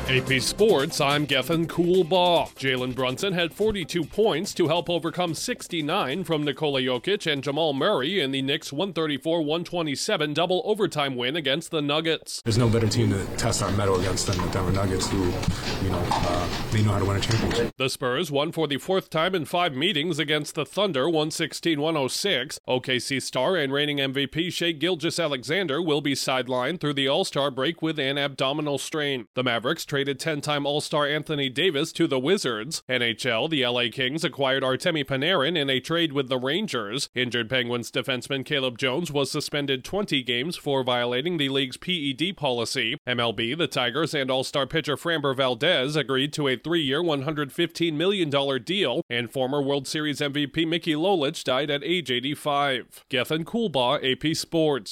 AP Sports, I'm Gethin Coolbaugh. Jalen Brunson had 42 points to help overcome 69 from Nikola Jokic and Jamal Murray in the Knicks' 134-127 double overtime win against the Nuggets. There's no better team to test our mettle against than the Denver Nuggets, who, they know how to win a championship. The Spurs won for the fourth time in 5 meetings against the Thunder, 116-106. OKC star and reigning MVP Shai Gilgeous-Alexander will be sidelined through the All-Star break with an abdominal strain. The Mavericks traded 10-time All-Star Anthony Davis to the Wizards. NHL, the LA Kings acquired Artemi Panarin in a trade with the Rangers. Injured Penguins defenseman Caleb Jones was suspended 20 games for violating the league's PED policy. MLB, the Tigers and All-Star pitcher Framber Valdez agreed to a 3-year, $115 million deal, and former World Series MVP Mickey Lolich died at age 85. Gethin Coolbaugh, AP Sports.